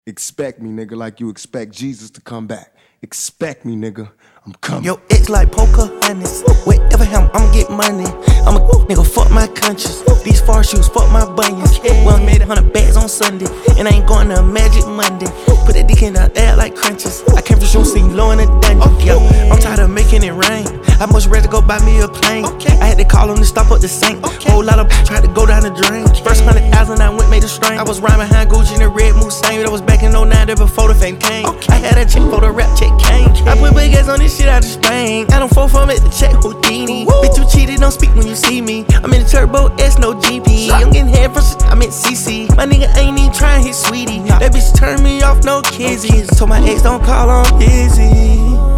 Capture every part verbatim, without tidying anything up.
Expect me, nigga, like you expect Jesus to come back. Expect me, nigga. I'm coming. Yo, ex like Pocahontas. Wherever him, I'ma get money. I'm a nigga, fuck my conscience. These far shoes, fuck my bunions. Well, I made a hundred bags on Sunday, and I ain't going to Magic Monday. Put that dick in the air like crunches. I came from Shroom City, low in the dungeon. Yo, I'm tired of making it rain. I much rather go buy me a plane. I had to call him to stop up the sink. Whole lot of tried to go down the drain. First hundred thousand, I went made a strain. I was rhyming behind Gucci in the red Mustang. That was back in oh nine, there before the fame came. I had a check for the rap check came. I put big ass on this shit out of Spain. I don't fall from it to check Houdini. Bitch, you cheated, don't speak when you see me. I'm in the Turbo S, no G P. I'm getting head from shit, I'm in C C. My nigga ain't even trying hit sweetie. That bitch turned me off, no kizzies. Told my ex don't call on busy.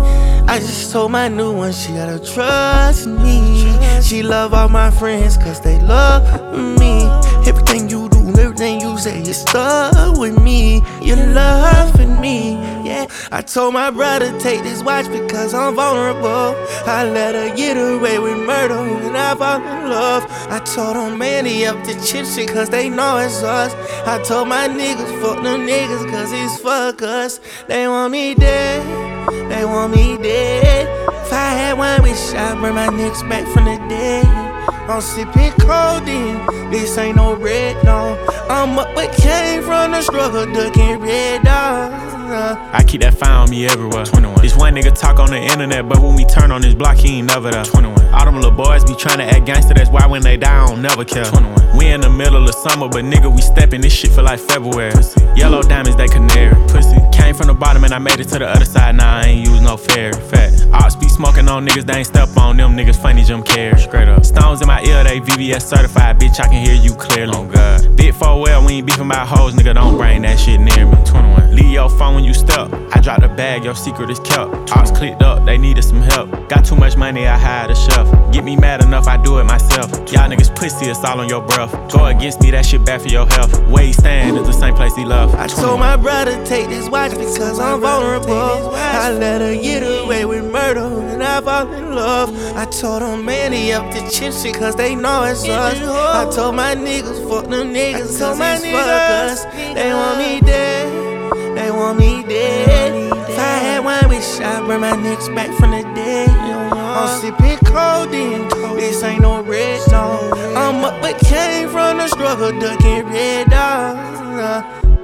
I just told my new one she gotta trust me. She love all my friends cause they love me. Everything you do, everything you say, you stuck with me. You loving me, yeah. I told my brother take this watch because I'm vulnerable. I let her get away with murder when I fall in love. I told them Manny up the chip shit cause they know it's us. I told my niggas fuck them niggas cause it's fuck us. They want me dead, they want me dead. If I had one wish, I'd bring my niggas back from the dead. I'm sipping codeine, this ain't no red, no. I'm up but came from the struggle, ducking red dogs. I keep that fire on me everywhere. twenty-one. This one nigga talk on the internet, but when we turn on his block, he ain't never there. twenty-one. All them little boys be tryna act gangster, that's why when they die, I don't never care. twenty-one. We in the middle of summer, but nigga, we steppin', this shit feel like February. Pussy. Yellow diamonds, they canary. Pussy. Came from the bottom and I made it to the other side, now I ain't use no ferry. Fat. Ops be smoking on niggas, they ain't step on them niggas, funny Jim Carrey. Straight up. Stones in my ear, they V V S certified, bitch, I can hear you clearly. Oh God. Big four well, we ain't beefing about hoes, nigga, don't bring that shit near me. twenty-one. Leave your phone when you step. I dropped the bag, your secret is kept. Ops clicked up, they needed some help. Got too much money, I hired a chef. Get me mad enough, I do it myself. Y'all niggas pussy, it's all on your breath. Go against me, that shit bad for your health. Where he stand is the same place he love. I told my brother take this watch because I'm vulnerable. I let her get away with murder when I fall in love. I told them Manny up the chip shit cause they know it's us. I told my niggas fuck them niggas cause it's fuck us. They want me dead, they want me dead. If I had one wish, I'd bring my niggas back from the dead. I'm sipping codeine, this ain't no red, no. I'm up but came from the struggle, ducking red dogs.